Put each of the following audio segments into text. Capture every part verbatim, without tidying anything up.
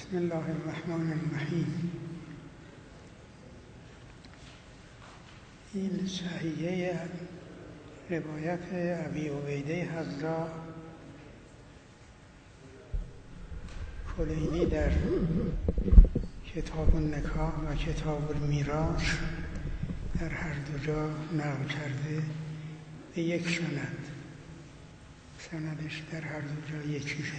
بسم الله الرحمن الرحیم. این صحیحه روایت ابی عبیده حضرا کلینی در کتاب النکاح و کتاب المیراث در هر دو جا نقل کرده به یک سند. سندش در هر دو جا یکیه.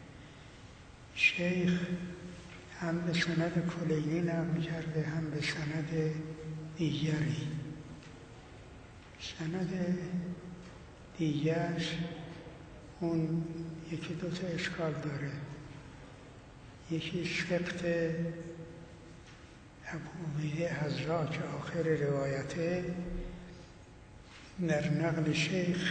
شیخ هم به سند کلینی نقل کرده هم به سند دیگری. سند دیگرش اون یکی دو تا اشکال داره. یکی سقط ابو عبیده حضرا که آخر روایته در نقل شیخ،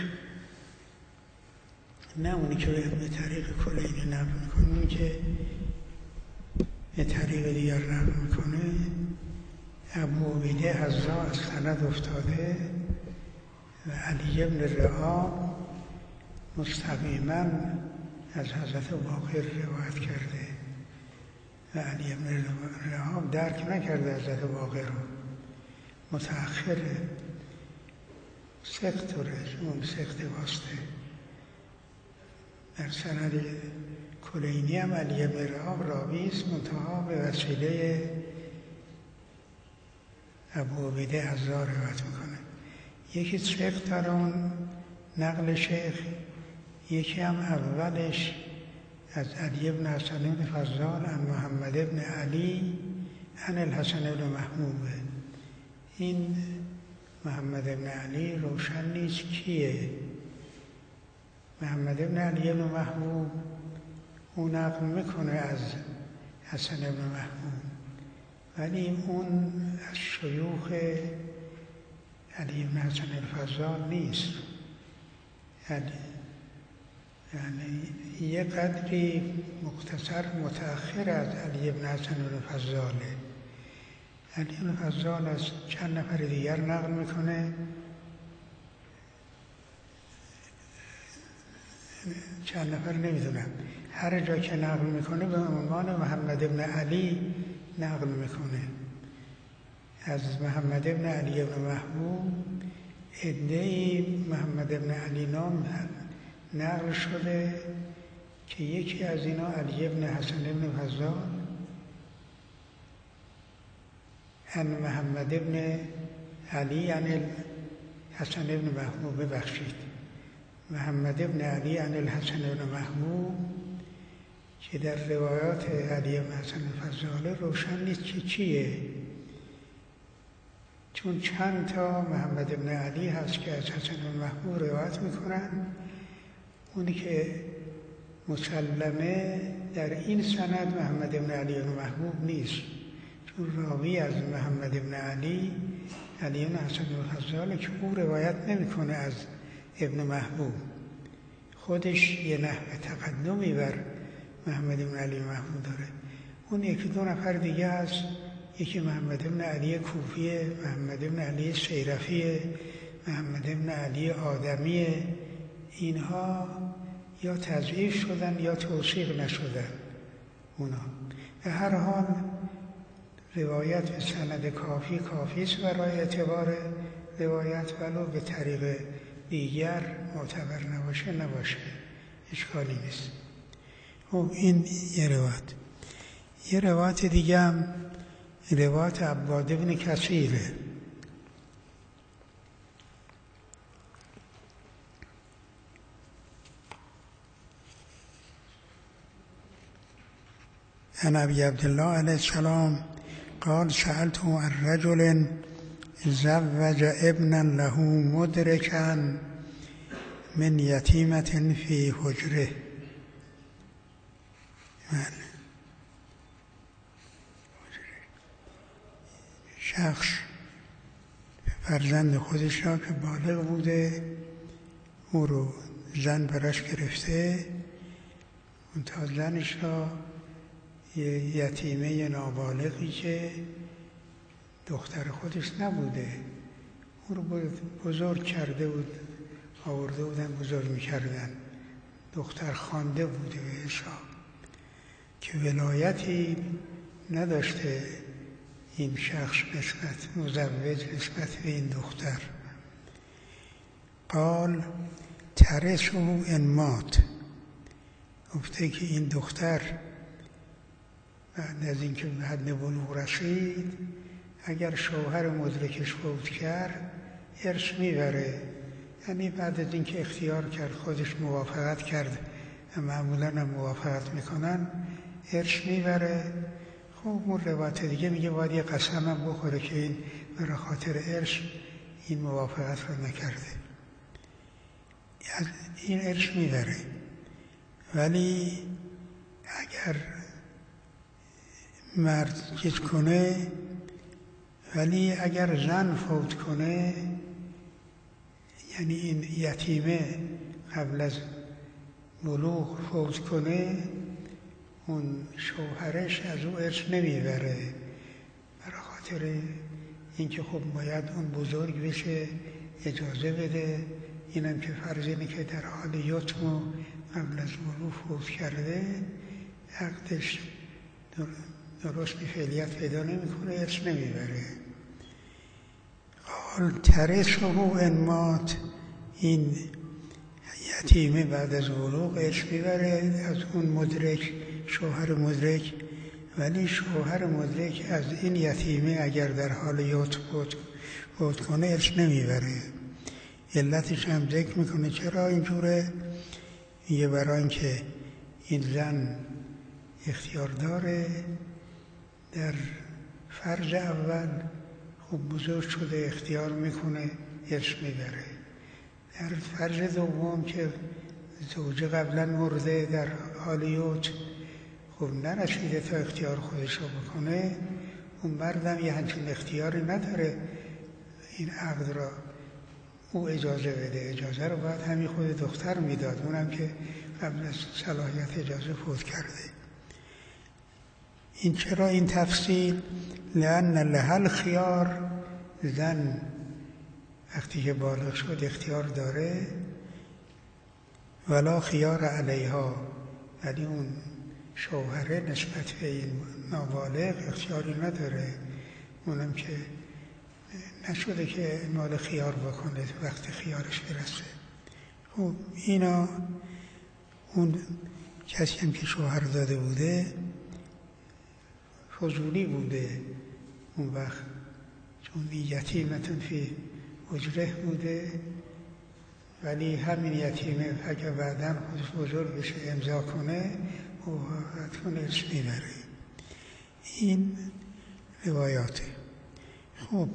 نه اونی که به طریق کلینی نقل میکنه، اونی که به طریق دیگر نقل میکنه ابو عبیده حضرا از سند افتاده و علی بن رعاب مستقیما از حضرت باقر روایت کرده و علی بن رعاب درک نکرده حضرت باقر رو، متأخره، سقط اون سقط واسطه. در سند کلینی هم علی بن رعاب راوی است، منتها به وسیله ابو عبیده حضرا روایت میکنه. یکی سقط در اون نقل شیخ، یکی هم اولش از علی بن حسن بن فضال عن محمد بن علی عن الحسن بن محمود. این محمد بن علی روشن نیست کیه. محمد بن علی بن محمود اون نقل میکنه از حسن بن محمود، ولی اون از شیوخ علی بن حسن الفضال نیست. یعنی یعنی یه قدری مختصر متأخر از علی بن حسن الفضاله. علی بن فضال از چند نفر دیگر نقل میکنه، چند نفر نمیدونم، هر جا که نقل میکنه به عنوان محمد بن علی نقل میکنه. از محمد بن علی بن محمود عده‌ای محمد بن علی نام نقل شده که یکی از اینا علی بن حسن بن فضال عن محمد بن علی عن الحسن بن محمود، ببخشید محمد بن علی عن الحسن بن محمود، که در روایات علی بن حسن فضاله روشن نیست که چیه، چون چند تا محمد بن علی هست که از حسن بن محمود روایت میکنن. اونی که مسلمه در این سند محمد بن علی بن محمود نیست، چون راوی از محمد بن علی علی بن حسن بن فضاله که او روایت نمیکنه از ابن محبوب، خودش یه نحو تقدمی بر محمد بن علی محمود داره. اون یکی دو نفر دیگه هست، یکی محمد بن علی کوفیه، محمد بن علی سیرفیه، محمد بن علی آدمیه. اینها یا تضعیف شدن یا توثیق نشدن اونا. به هر حال روایت به سند کافی کافی است برای اعتبار روایت، ولو به طریق دیگر معتبر نباشه نباشه اشکالی نیست. خب این یه روایت. یه روایت دیگه هم روایت عباد بن کثیره. عن ابی عبدالله علیه السلام قال سألت عن رجل زوج ابنا له مدركا من یتیمة فی حجره. شخص فرزند خودش را که بالغ بوده او رو زن براش گرفته، اون تا زنش را یه یتیمه نابالغی که دختر خودش نبوده او رو بزرگ کرده بود، آورده بودن بزرگ میکردن، دختر خوانده بوده به حساب، که ولایتی نداشته این شخص نسبت مزوج نسبت به این دختر. قال ترثه ان مات، گفته که این دختر بعد از اینکه به حد بلوغ رسید اگر شوهر مدرکش فوت کرد ارث میبره، یعنی بعد از اینکه اختیار کرد خودش موافقت کرد، معمولا هم موافقت میکنن، ارث میبره. خب اون روایت دیگه میگه باید یه قسم هم بخوره که این برای خاطر ارث این موافقت رو نکرده، این ارث میبره. ولی اگر مرد چیز کنه، ولی اگر زن فوت کنه، یعنی این یتیمه قبل از بلوغ فوت کنه، اون شوهرش از او ارث نمیبره، برای خاطر اینکه خب باید اون بزرگ بشه اجازه بده. اینم که فرض اینه که در حال یتم و قبل از بلوغ فوت کرده، عقدش درست فعلیت پیدا نمیکنه، ارث نمیبره. قال ترثه ان مات، این یتیمه بعد از بلوغ ارث میبره از اون مدرک، شوهر مدرک. ولی شوهر مدرک از این یتیمه اگر در حال یتم فوت کنه ارث نمیبره. علتش هم ذکر میکنه چرا اینجوره. یه برای اینکه این زن اختیار داره، در فرض اول خب بزرگ شده اختیار میکنه ارث میبره. در فرض دوم که زوجه قبلا مرده در حال یتم، خب نرسیده تا اختیار خودش رو بکنه، اون مردم یه همچین اختیاری نداره این عقد را او اجازه بده. اجازه رو باید همین خود دختر میداد، اونم که قبل از صلاحیت اجازه فوت کرده. این چرا این تفصیل؟ لأن لها الخیار، زن وقتی که بالغ شد اختیار داره، ولا خیار علیها، ولی اون شوهره نسبت به این نابالغ اختیاری نداره. اونم که نشده که مال خیار بکنه وقتی خیارش برسه. خب اینا اون کسی هم که شوهر داده بوده فضولی بوده اون وقت، چون یتیمتون فی اجره بوده. ولی همین یتیمه اگر بعداً خودش بزرگ بشه امضا کنه او حتما ارث میبره. این روایاته. خب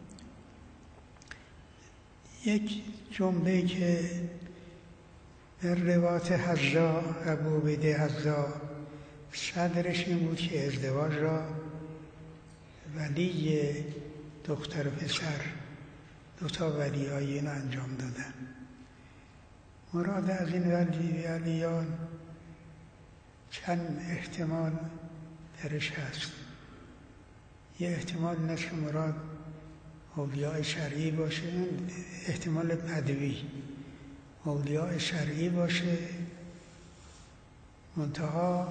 یک جمله که در روایت حذا، ابو عبیده حذا، صدرش این بود که ازدواج را ولی دختر و پسر دو تا ولی آیین انجام دادن. مراد از این ولی ولیان چند احتمال درش هست. یه احتمال این است که مراد اولیاء شرعی باشه، احتمال بدوی اولیاء شرعی باشه، منتها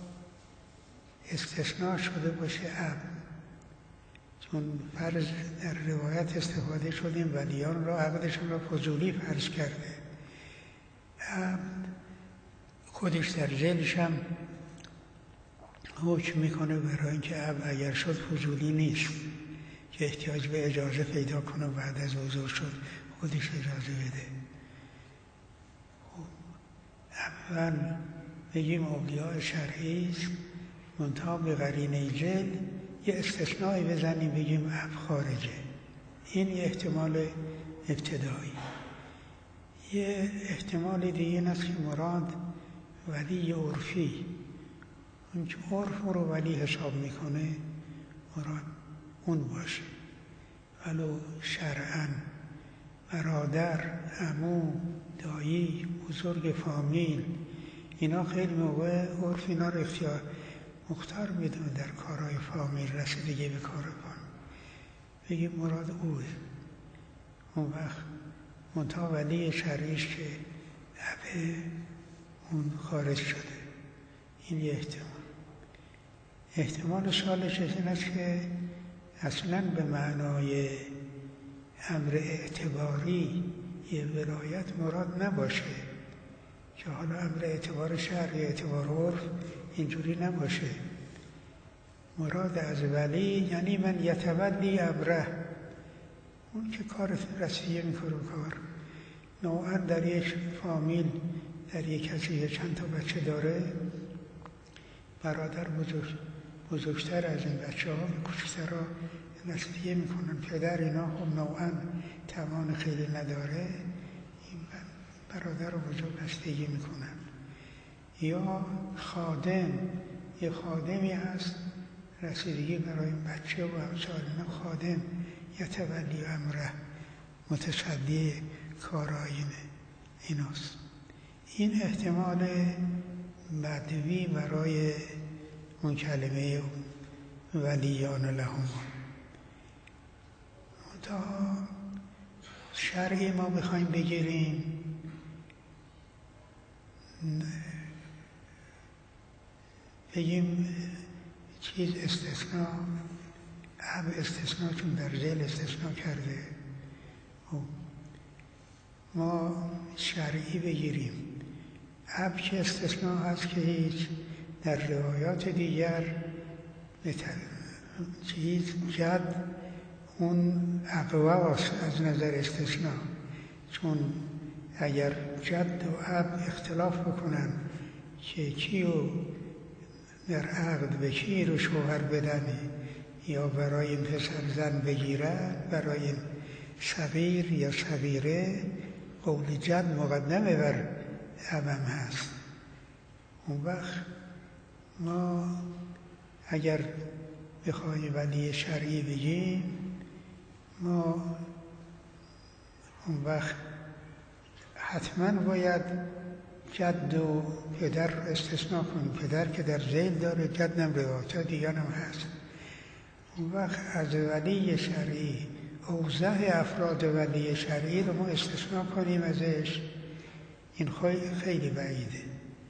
استثناء شده باشه اب، چون فرض در روایت استفاده شدیم ولیان را عقدشون را فضولی فرض کرده. اب خودش در ذیلش هم حکم میکنه برای اینکه اب اگر شد فضولی نیست که احتیاج به اجازه پیدا کنه بعد از بزرگ شد خودش اجازه بده. اول بگیم اولیاء شرعی است، منتها به قرینه جل یه استثنایی بزنیم بگیم اب خارجه. این یه احتمال ابتدایی. یه احتمال دیگه این است که مراد ولی عرفی، اون که عرف رو ولی حساب میکنه مراد اون باشه. ولو شرعاً برادر، عمو، دایی، بزرگ فامیل، اینا خیلی موقع عرف اینا رو اختیار مختار میدونه در کارهای فامیل، رسیدگی به کار فامیل، بگیم مراد اوه. اون وقت منتها ولی شرعیش که عبه اون خارج شده. این یه احتمال. احتمال سالش این است که اصلا به معنای امر اعتباری یه ولایت مراد نباشه، که حالا امر اعتبار شرع یا اعتبار عرف اینجوری نباشه. مراد از ولی یعنی من یتولی امره، اون که کار رسیه میکنه کار. نوعا در یک فامیل، در یک کسی چند تا بچه داره، برادر بزرگ بزرگتر از این بچه ها به کوچکتر ها رسیه میکنن. پدر اینا خب نوعا توان خیلی نداره، این برادر رو بزرگ رسیدگی میکنن. یا خادم، یه خادمی هست رسیدگی برای این بچه و امثال اینا، خادم یتولی امره، متصدی کارآیینه ایناست. این احتمال بدوی برای اون کلمه ولیان لهم. تا شرعی ما بخوایم بگیریم، بگیم چیز استثناء، اب استثناء، چون در ذیل استثناء کرده، ما شرعی بگیریم. اب که استثناء هست که هیچ، در روایات دیگر چیز جد اون اقواست از نظر استثناء، چون اگر جد و اب اختلاف بکنن که کیو در عقد به کی رو شوهر بدن، یا برای این پسر زن بگیرن، برای این صغیر یا صغیره، قول جد مقدمه بر ابم هست. اون وقت ما اگر بخوایم ولی شرعی بگیم، ما اون وقت حتما باید جد و پدر استثناء کنیم. پدر که در ذیل داره، جد هم روایات دیگر هم هست. اون وقت از ولی شرعی اوضاع افراد ولی شرعی رو ما استثناء کنیم ازش، این خیلی بعیده.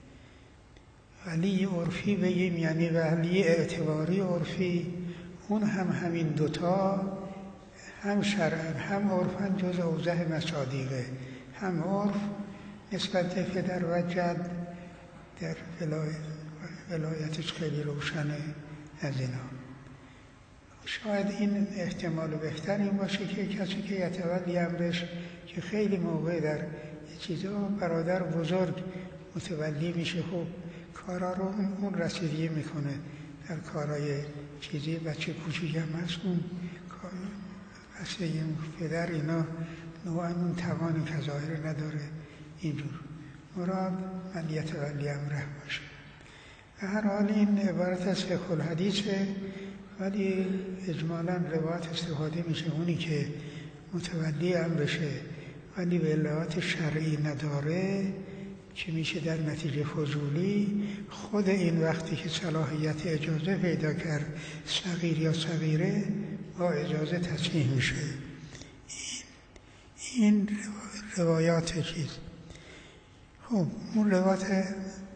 ولی عرفی بگیم یعنی ولی اعتباری عرفی، اون هم همین دوتا، هم شرعن هم عرفن، جز اوضاع مصادیقه. هم عرف نسبت پدر و جد در ولایتش خیلی روشنه از اینا. شاید این احتمال بهتر این باشه که کسی که یتولی امرش، که خیلی موقع در چیزا برادر بزرگ متولی میشه، خب کارا رو اون رسیدگی میکنه. در کارهای چیزی بچه کوچیک هم هست، اون رسیدگی پدر اینا نوعا اون توان که ظاهر نداره. اینجور مراد من یتولی امره باشه. به هر حال این عبارت از فقه الحدیثه، ولی اجمالا روایت استفاده میشه اونی که متولی امرشه ولی ولایت شرعی نداره، که میشه در نتیجه فضولی. خود این وقتی که صلاحیت اجازه پیدا کرد صغیر یا صغیره، با اجازه تصحیح میشه. این, این روایات چیز. خب اون روایت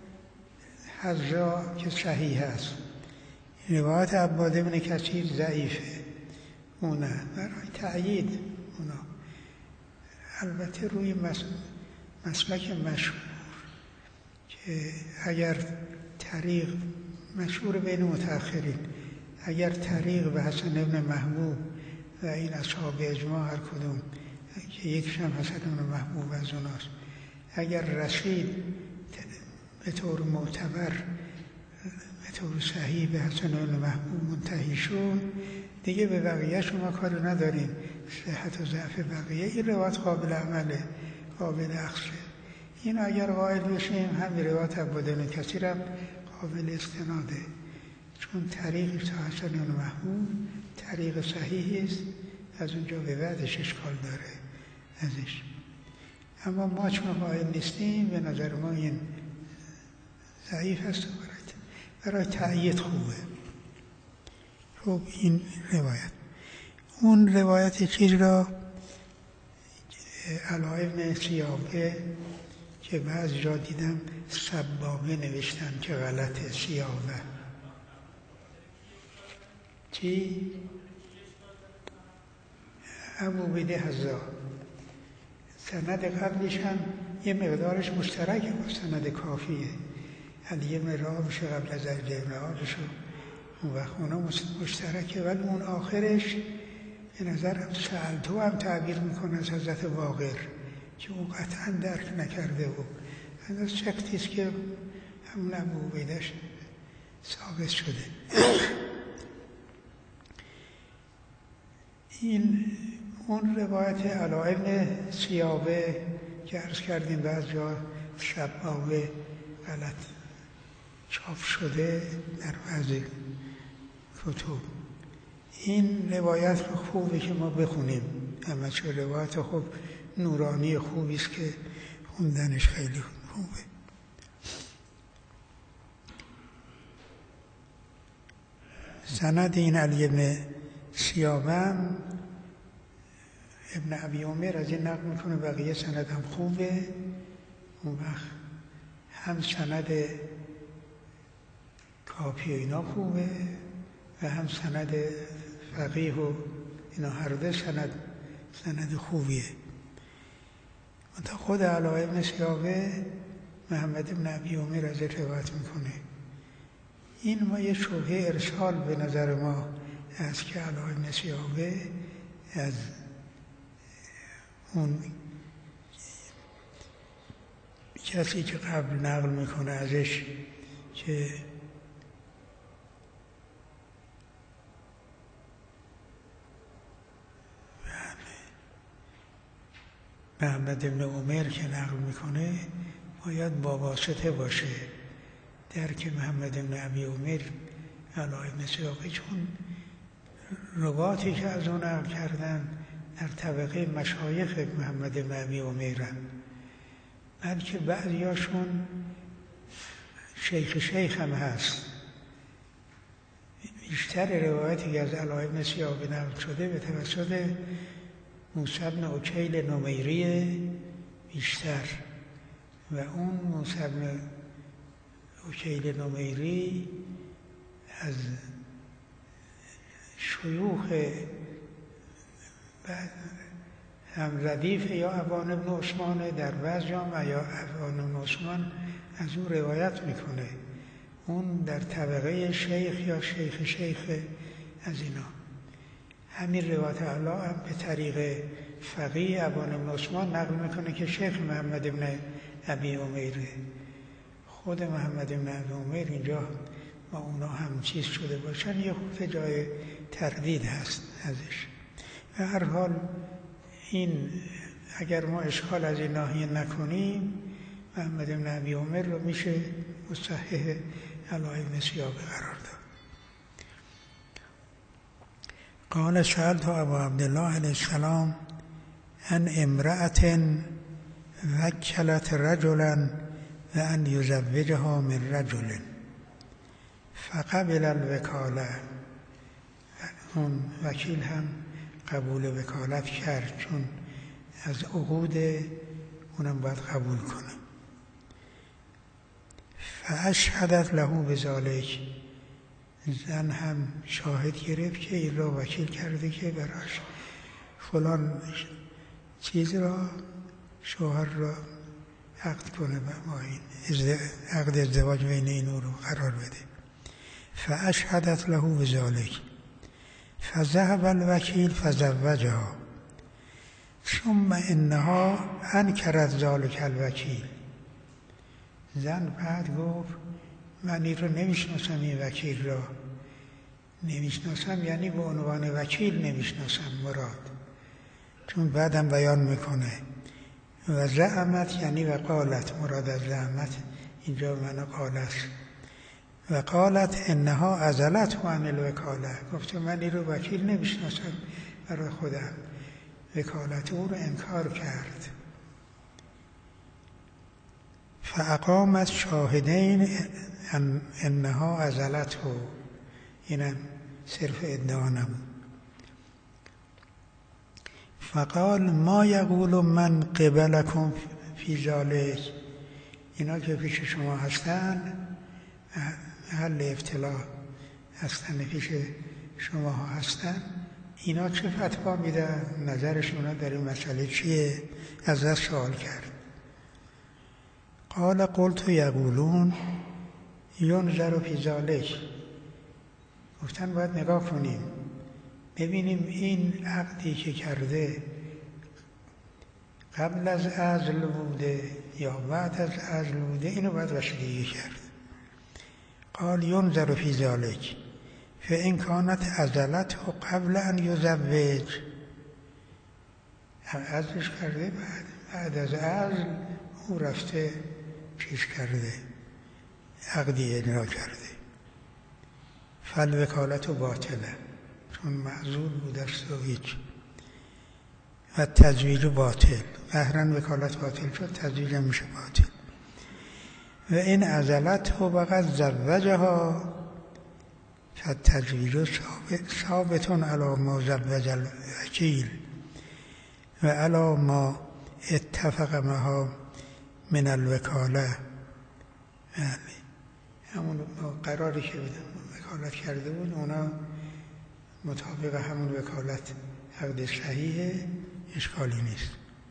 حذا که صحیح هست، روایت عباد بن کثیر ضعیفه، اونه برای تأیید اونا. البته روی مسلک مشهور که اگر طریق مشهور بین متأخرین، اگر طریق به حسن بن محبوب و این اصحاب اجماع هر کدوم که یکیش هم حسن بن محبوب از اوناست، اگر رسید به طور معتبر، به طور صحیح به حسن بن محبوب منتهی شد، دیگه به بقیه شما کاری نداریم. صحت و ضعف بقیه این روایت قابل عمله، قابل اخذه. این اگر قائل بشیم همین روایت عباد بن کثیر هم قابل استناده، چون طریق تا حسن بن محبوب طریق صحیحی است، از اونجا به بعدش اشکال داره ازش. اما ما چون قائل نیستیم، به نظر ما این ضعیف هست، برای تأیید خوبه. خب این روایت. اون روایت چیز را علا ابن سیابه که بعض جا دیدم سبابه نوشتن که غلطه، سیابه چی؟ ابو عبیده حذا. سند قبلش هم یه مقدارش مشترکه با سند کافیه. علی ابن رابش قبل از علی ابن رابش اون وقت اونا مشترکه، ولی اون آخرش به نظرم سألتو هم تعبیر میکنه از حضرت باقر که او قطعا درک نکرده بود. از شکتیست که همون ابو عبیده‌اش ثابت شده. این اون روایت علی ابن سیابه که عرض کردیم بعض جا شبابه غلط چاپ شده در بعضی کتب. این روایت خوبه که ما بخونیم، اما چه روایت خوب نورانی خوبی است که خوندنش خیلی خوبه. سند این علی ابن سیابم ابن ابی عمر از این نقل میکنه، بقیه سند هم خوبه. اون وقت هم سند کافی و اینا خوبه و هم سند فقیه و اینا، هر دو سند سند خوبیه. منتها خود علی ابن سیابه محمد ابن ابی عمر از روایت میکنه. این ما یه شبهه ارسال به نظر ما هست که علی ابن سیابه از اون کسی که قبل نقل میکنه ازش که محمد ابن عمر که نقل میکنه باید با واسطه باشه. درک محمد ابن ابی عمر علی ابن سیابه، چون رواتی که از اون نقل کردن در طبقه مشایخ محمد ابن ابی عمرن، بلکه بعضیاشون شیخ شیخ هم هست. بیشتر روایتی که از علی ابن سیابه نقل شده به توسط موسی بن عکیل نمیری بیشتر، و اون موسی بن عکیل نمیری از شیوخ هم ردیف یا ابان بن عثمان در بعض جامعه یا ابان بن عثمان از اون روایت میکنه. اون در طبقه شیخ یا شیخ شیخ از اینا. همین روایت علی هم به طریق فقیه ابان بن عثمان نقل میکنه که شیخ محمد ابن ابی عمره. خود محمد ابن ابی عمر اینجا با اونا هم چیز شده باشن یه خود جای تردید هست ازش. به هر حال این اگر ما اشکال از این ناحیه نکنیم محمد ابن ابی عمر رو میشه مصحح علی ابن سیابه قرار داد. قال سألت ابا عبدالله علیه السلام ان امرأة وکلت رجلا و ان یزوجها من رجل فقبل الوکاله. اون وکیل هم قبول وکالت کرد، چون از عقود اونم باید قبول کنه. فاشهدت له بذلک، زن هم شاهد گرفت که این را وکیل کرده که براش فلان چیز را شوهر را عقد کنه و ما این عقد ازدواج بین این رو قرار بده. فاشهدت له بذلک فذهب الوکیل فزوجها ثم انها انکرت ذلک الوکیل. زن بعد گفت من این رو نمیشناسم، این وکیل را نمیشناسم، یعنی به عنوان وکیل نمیشناسم مراد، چون بعدم بیان میکنه و زعمت یعنی و قالت، مراد از زعمت اینجا معنا قالت. و قالت انها عزلته عن الوکاله، گفت من این رو وکیل نمیشناسم برای خودم، وکالت او رو انکار کرد. فاقامت شاهدین ان انها عزلته، اینم صرف ادعا نبود. فقال ما یقول من قبلکم فی ذلک، اینا که پیش شما هستن حل ابتلا هستن پیش شماها هستن، اینا چه فتوا میدن؟ نظرشون در این مسئله چیه؟ ازش سوال کرد. قال قلت یقولون ینظر فی ذلک. گفتن باید نگاه کنیم ببینیم این عقدی که کرده قبل از عزل بوده یا بعد از عزل بوده، اینو باید وسیلگی کرد. قال ینظر فی ذلک فإن کانت عزلته قبل ان یزوج. عزلش کرده، بعد بعد از عزل او رفته چیز کرده، عقدی اجرا کرده. فالوکالت باطله، چون معزول بوده است و هیچ. و تزویج باطل، قهرا وکالت باطل شد، تزویج میشه باطل. و این عزلته وقد زوجها فالتزویج ثابت علی ما زوج الوکیل و علی ما اتفق معها من الوکاله. همون قراری که وکالت کرده بود اونا مطابق همون وکالت عقد صحیحه، اشکالی نیست.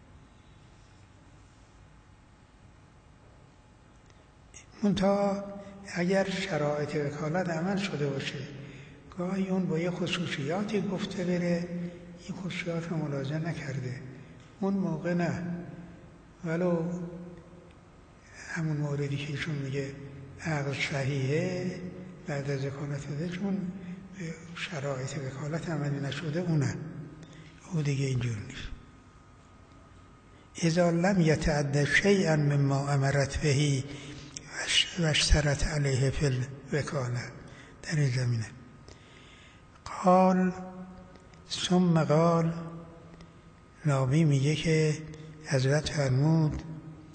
منتها اگر شرایط وکالت عمل شده باشه، گاهی اون با یه خصوصیاتی گفته بره، این خصوصیات رو ملاحظه نکرده، اون موقع نه، ولو همون موردی که ایشون میگه عقد صحیحه بعد از وکالت بده، چون شرایط وکالت عملی نشده اونه، او دیگه اینجور نیست. اذا لم یتعد شیئا مما امرت بهی و اشترط علیه فی الوکاله. در این زمینه قال ثم قال، ناوی میگه که حضرت فرمود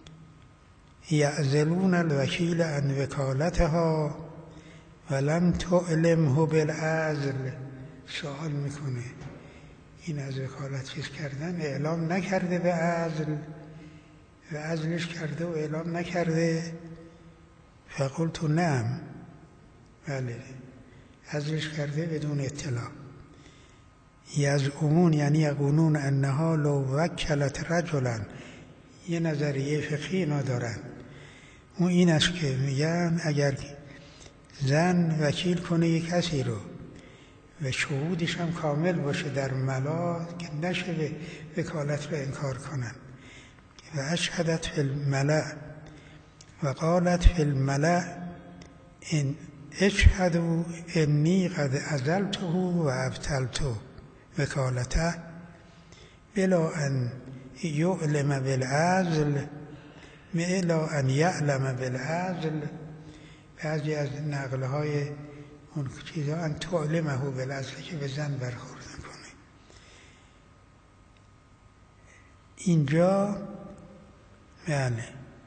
یعزلون الوکیل عن وکالتها ولم تعلمه بالعزل. سوال میکنه این از وکالت چیز کردن اعلام نکرده به عزل، و عزلش کرده و اعلام نکرده. فقلت نعم، بله عزلش کرده بدون اطلاع. یزعمون یعنی یقولون انها لو وکلت رجلا، یه نظریه فقهی اینا دارن، اون این است که میگن اگر زن وکیل کنه یک کسی رو و شهودش هم کامل باشه در ملا، که نشه به وکالت رو انکار کنن. و اشهدت فی الملأ و قالت فی الملأ ان اشهدوا انی قد عزلته و ابطلته وکالته بلا ان یعلم بالعزل بلا ان یعلم بالعزل. بعضی از نقلهای اون چیزا ان تعلمه بالعزل که به زن برخورد کنه. اینجا بله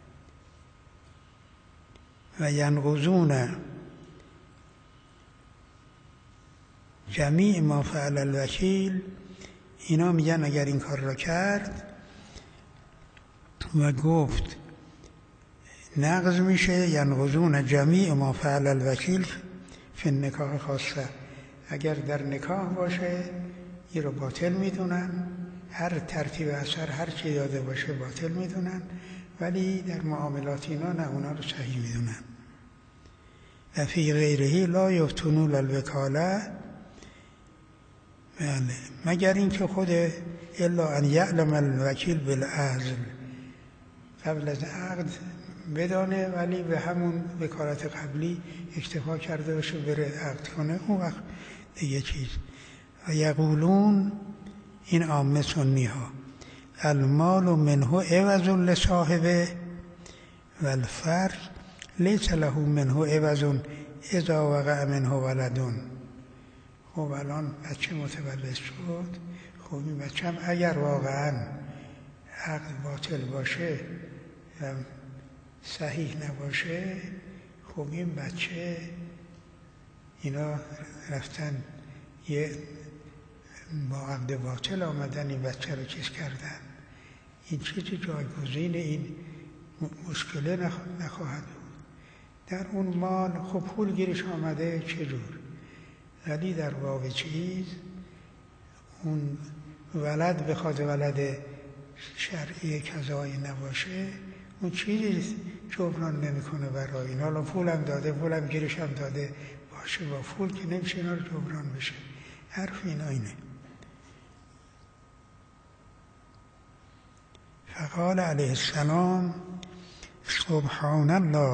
و ینقضون جمیع ما فعل الوکیل، اینا میگن اگر این کار را کرد و گفت نقض میشه، ینقضون جمیع ما فعل الوکیل فی النکاح خاصه، اگر در نکاح باشه این رو باطل میدونن، هر ترتیب اثر هر چی داده باشه باطل میدونن، ولی در معاملات اینا نه، اونا رو صحیح میدونن. و فی غیره لا یفتنون الوکاله، بله مگر اینکه خود الا ان یعلم الوکیل بالعزل، قبل از عقد بدانه ولی به همون وکالت قبلی اکتفا کرده باشه بره عقد کنه، اون وقت دیگه چیز. و یقولون، این عامه سنی ها، المال منه عوض لصاحبه و الفرج لیس له منه عوض اذا وقع منه ولدون. خب الان بچه متولد شد، خب این بچه هم اگر واقعا عقد باطل باشه و صحیح نباشه، خب این بچه اینا رفتن یه با عقد باطل آمدن این بچه رو چیز کردن، این چیزی جایگزین این مشکله نخواهد بود. در اون مال خب پول گیرش آمده چجور؟ ولی در باب چیز اون ولد بخواد ولد شرعی کذایی نباشه، اون چیزی جبران نمیکنه برای این. حالا پولم داده، پولم گیرشم داده باشه، با پول که نمیشه اینا رو جبران بشه. حرف اینا اینه. فقال علیه السلام سبحان الله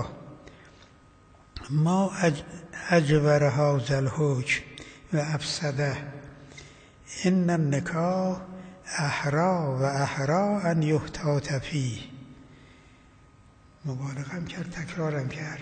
ما اجبر هذا الحکم و افسده ان النکاح احرا و احرا ان یحتاط فیه. مبالغه کرد، تکرارم کرد.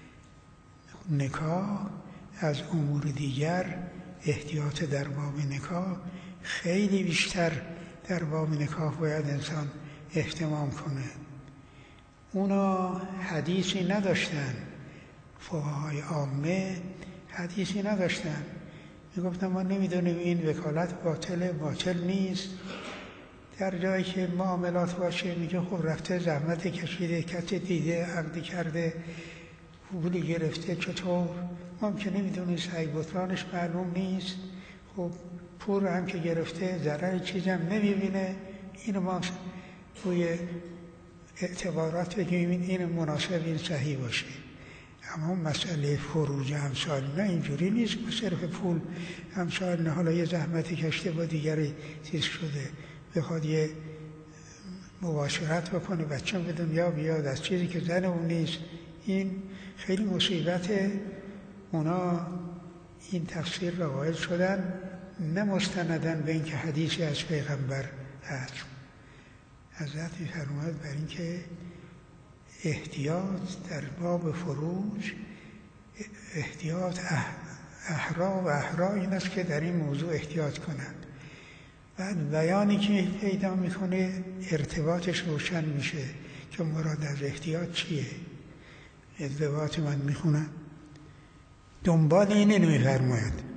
نکاح از امور دیگر، احتیاط در باب نکاح خیلی بیشتر در باب نکاح باید انسان اهتمام کنه. اونا حدیثی نداشتن، فقهای عامه حدیثی نداشتن، میگفتن ما نمیدونیم این وکالت باطله، باطل نیست. در جایی که معاملات باشه میگه خب رفته زحمت کشیده، کسی دیده، عقد کرده، پولی گرفته، چطور ممکنه نمیدونی صحیح بطلانش معلوم نیست. خب پول هم که گرفته ضرر چیزم نمیبینه، این ما روی اعتبارات بگیم این مناسب، این صحیح باشه. اما مسئله فروج همسال نه اینجوری نیست، با صرف پول همسال نه. حالا یه زحمتی کشته با دیگری چیز شده، بخواد یه مباشرت بکنه، بچه به دنیا بیاد از چیزی که زن اون نیست، این خیلی مصیبته. اونا این تفسیر را قائل شدن، نه مستندن به اینکه حدیثی از پیغمبر هست. حضرت می‌فرماید بر اینکه احتیاط در باب فروج، احتیاط احرا و احرا این است که در این موضوع احتیاط کنند. بعد بیانی که پیدا میکنه ارتباطش روشن میشه که مراد از احتیاط چیه. ارتباط من میخونم دنبال اینه نمیفرماید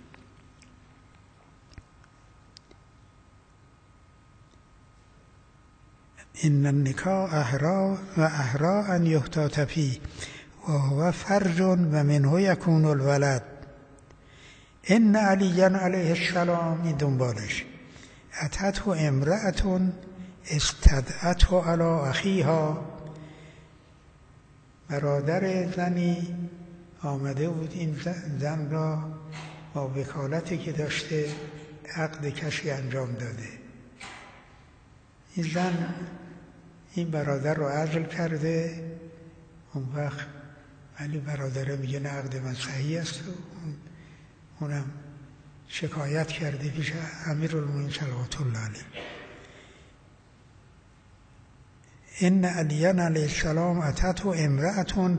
ان النکاح احرا و احرا ان یحتاط فیه و هو فرج و منه یکون الولد. ان علی علیه السلام، این دنبالش، اتته امرأة استدعته علی اخیها. برادر زنی آمده بود این زن را با وکالتی که داشته عقد کشی انجام داده. این زن این برادر رو عزل کرده، اون وقت ولی برادره میگه نه عقد من صحیح است، اونم شکایت کرده پیش امیرالمومنین صلوات الله علیه. ان علی علیه السلام اتته امرأة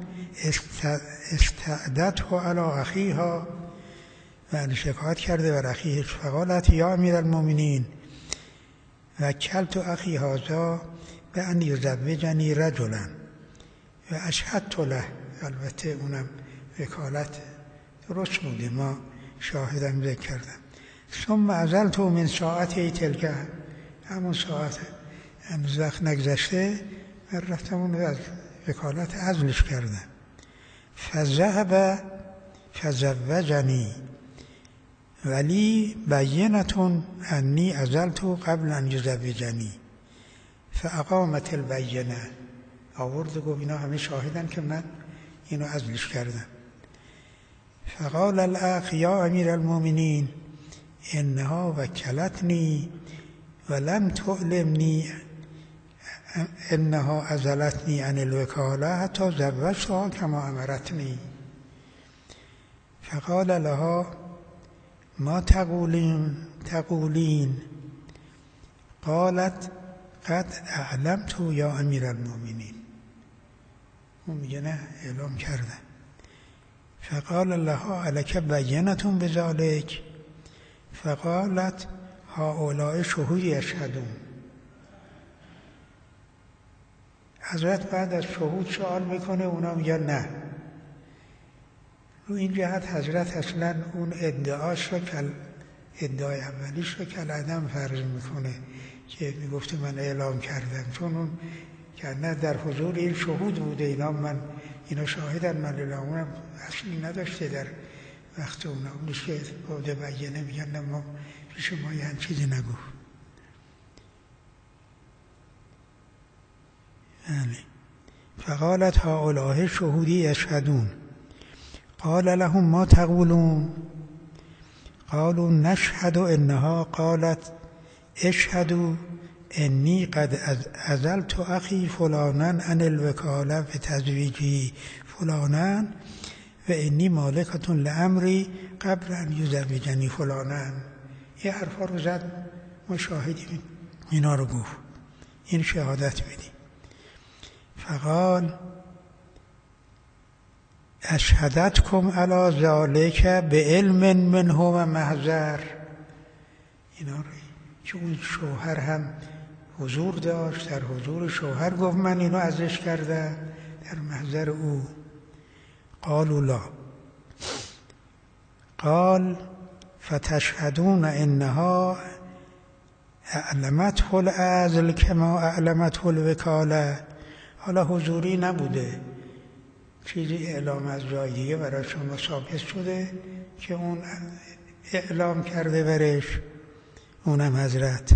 استعدته علی اخیها، و شکایت کرده بر اخیش. فقالت یا امیرالمومنین وکلت اخی هذا به ان یزوجنی رجلا و اشهدت له. البته اونم وکالت درست بوده، ما شاهدم ذکر کردم. ثم عزلت من ساعتی تلک، همون ساعت هنوز وقت نگذشته من رفتم اون از وکالت عزلش کردم. فذهب فزوجنی ولی بینة انی عزلت قبل ان یزوجنی فاقامت البینه. آورد و گفت اینا همه شاهدن که من اینو عزلش کردم. فقال الاخ یا امیر المؤمنین انها وکلتنی ولم تعلمنی انها عزلتنی عن الوکاله حتی زوجتها کما امرتنی. فقال لها ما تقولین تقولین قالت قد اعلمت یا امیر المؤمنین. اون میگه نه اعلام کردم. فقال لها الک بینة بذلک. فقالت هؤلاء شهود یشهدون. حضرت بعد از شهود سوال میکنه، اونا میگن نه. رو این جهت حضرت اصلا اون ادعاش رو کل ادعای اولیش رو کل عدم فرض میکنه که میگفته من اعلام کردم، چون اون که نه در حضور این شهود بوده، اینا من اینا شاهدن، من اعلامم اصلی نداشته در وقت اونا اونیش که بوده بیانه میگن ما پیش ما یه هم چیزی نگو. یعنی فقالت هؤلاء شهودی یشهدون قال لهم ما تقولون قالوا نشهد انها قالت اشهدوا انی قد عزلت اخی فلانا عن الوکاله بتزویجی فلانا و انی مالکة لامری قبل ان یزوجنی فلانا. یه حرفا رو زد، ما شاهدیم اینا رو گفت، این شهادت بدیم. فقال اشهدتکم علی ذلک بعلم منه و محضر. اینا رو که اون شوهر هم حضور داشت، در حضور شوهر گفت من اینو ازش کردم، در محضر او. قالوا لا. قال فتشهدون انها اعلمته العزل کما اعلمته الوکاله. حالا حضوری نبوده، چیزی اعلام از جای دیگه برای شما ثابت شده که اون اعلام کرده برش، اونم حضرت.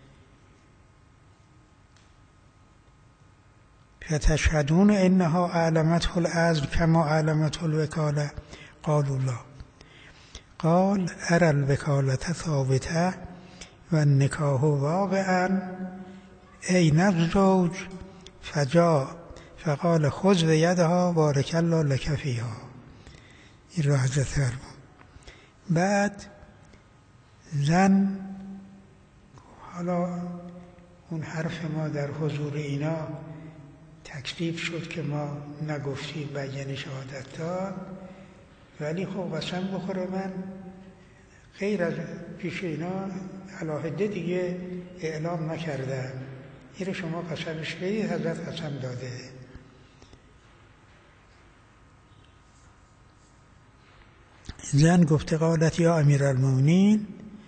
فتشهدون انها اعلمته العزل کما اعلمته الوکاله. قالوا لا. قال ارى الوکاله ثابته و النکاح واقعا این الزوج. فجاء فقال خذ بیدها بارک الله لک فیها. این را حضرت فرمود. بعد زن، حالا اون حرف ما در حضور اینا تکذیب شد که ما نگفتیم بیان شهادت داد، ولی خب قسم بخوره من غیر از پیش اینا علاهده دیگه اعلام نکردم. این رو شما قسمش بدید، حضرت قسم داده. زن گفته قالت یا امیرالمومنین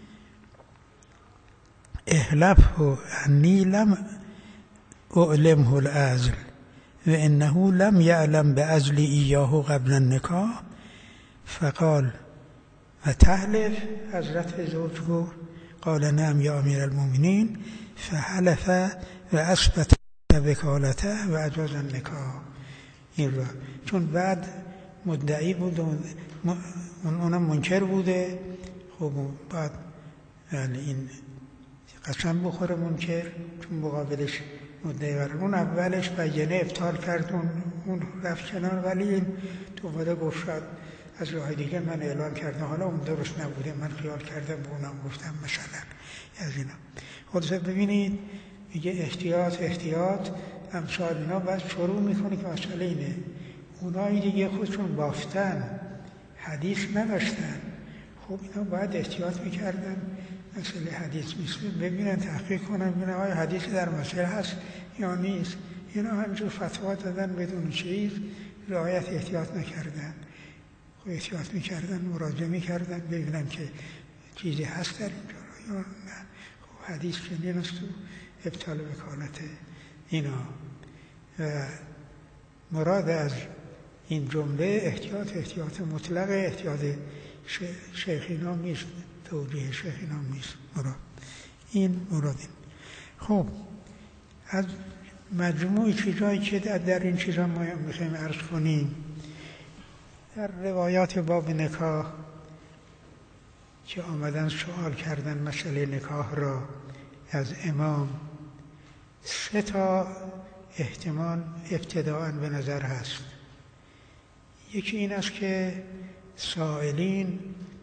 احلفه انی لم اعلمه العزل و انه لم یعلم بعزلی ایاه قبل النکاح. فقال و تحلف. حضرت زوج گفت قال نعم یا امیرالمومنین. فحلف و اثبت وکالته و اجاز النکاح. این را چون بعد مدعی بود و اونم منکر بوده، خب بعد یعنی این قسم بخوره منکر، چون مقابلش مدعی بر اون اولش بیانه ابطال کرد، اون اون رفت کنار، ولی این دوباره گفت شد از راه دیگه من اعلان کردم، حالا اون درست نبوده، من خیال کردم به اونم گفتم مثلا از اینا. خودت ببینید میگه احتیاط احتیاط امثال اینا. بعد شروع میکنه که مسئله اینه اونایی دیگه خودشون بافتن، حدیث نداشتن، خب اینا باید احتیاط میکردن مسئله حدیث میشه، ببینن تحقیق کنن ببینن آیا حدیث در مسئله هست یا نیست. اینا همینجور فتوا دادن بدون چیز، رعایت احتیاط نکردن. خب احتیاط میکردن، مراجعه میکردن ببینن که چیزی هست در اینجا یا نه. خب حدیث چنین است و ابطال وکالت اینا. و مراد از این جمله احتیاط احتیاط مطلق، احتیاط شیخینا نیست، توجیه شیخینا نیست مراد. این مراد این. خب از مجموع چیزایی که در این چیزا ما میخوایم عرض کنیم، در روایات باب نکاح که آمدن سوال کردن مسئله نکاح را از امام، سه تا احتمال ابتداءً به نظر هست. یکی این است که سائلین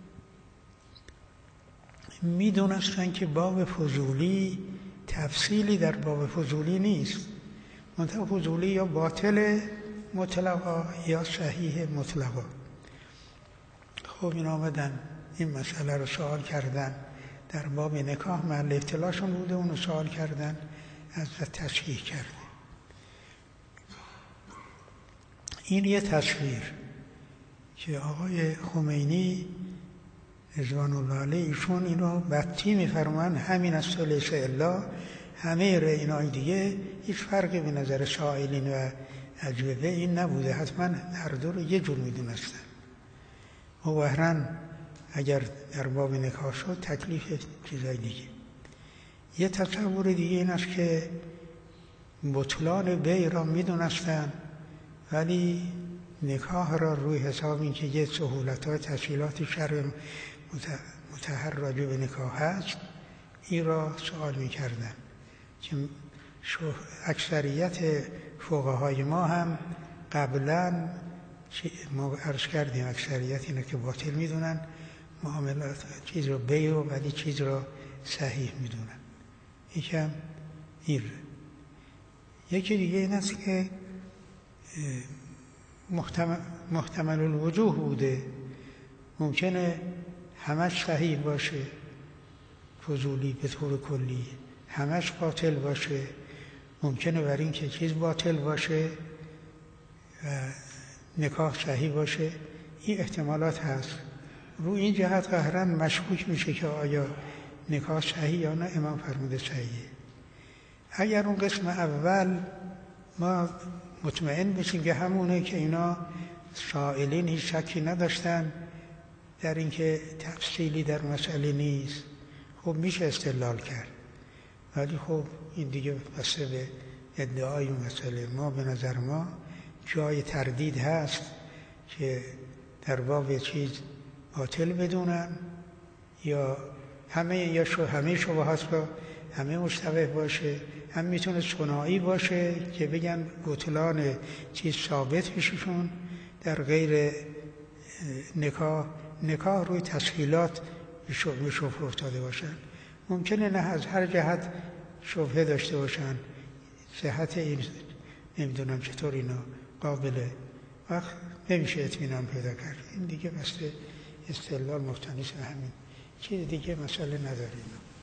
میدونستن که باب فضولی تفصیلی در باب فضولی نیست، منتها فضولی یا باطل مطلقا یا صحیح مطلقا. خب این آمدن این مسئله رو سوال کردن در باب نکاح، محل اطلاعشون بوده، اونو سوال کردن، از تصحیح کردن. این یه تصویر که آقای خمینی رضوان الله علیه ایشون اینو بطی میفرمان همین است و لیس الا، همه اینای دیگه هیچ فرقی به نظر سائلین و اجوبه این نبوده، حتما هر دو رو یه جور میدونستن. و ظاهراً اگر در باب نکاح شد تکلیف چیزای دیگه. یه تصور دیگه این است که بطلان بیع را میدونستن ولی نکاح را روی حساب این که یه سهولت‌های تسهیلات شرع مطهر راجع به نکاح هست این را سوال می‌کردن که اکثریت فقهای ما هم قبلا ما عرض کردیم اکثریت اینه که باطل میدونن معاملات چیز رو بیع و ولی چیز را صحیح میدونن. یکم این یکی دیگه این است که محتمل, محتمل الوجوه بوده، ممکنه همش صحیح باشه فضولی به طور کلی، همش باطل باشه، ممکنه بر این که چیز باطل باشه و نکاح صحیح باشه. این احتمالات هست. رو این جهت قهرن مشکوک میشه که آیا نکاح صحیح یا نه. امام فرموده صحیحه. اگر اون قسم اول ما مطمئن بشیم که همونه که اینا سائلین هیچ شکی نداشتن در اینکه تفصیلی در مسئله نیست، خب میشه استدلال کرد. ولی خب این دیگه بسته به ادعای مسئله. ما به نظر ما جای تردید هست که در باب چیز باطل بدونن یا همه یا شو همه شبهات را همه مشتبه باشه، هم میتونه صناعی باشه که بگن بطلان چیز ثابت بششون در غیر نکاح نکاح روی تسهیلات به شبهه افتاده باشن. ممکنه نه از هر جهت شبهه داشته باشن صحت این نمیدونم چطور اینا قابله وقت نمیشه اطمینان پیدا کرد. این دیگه بسته استدلال مفتنی همین چیز دیگه مسئله نداریم.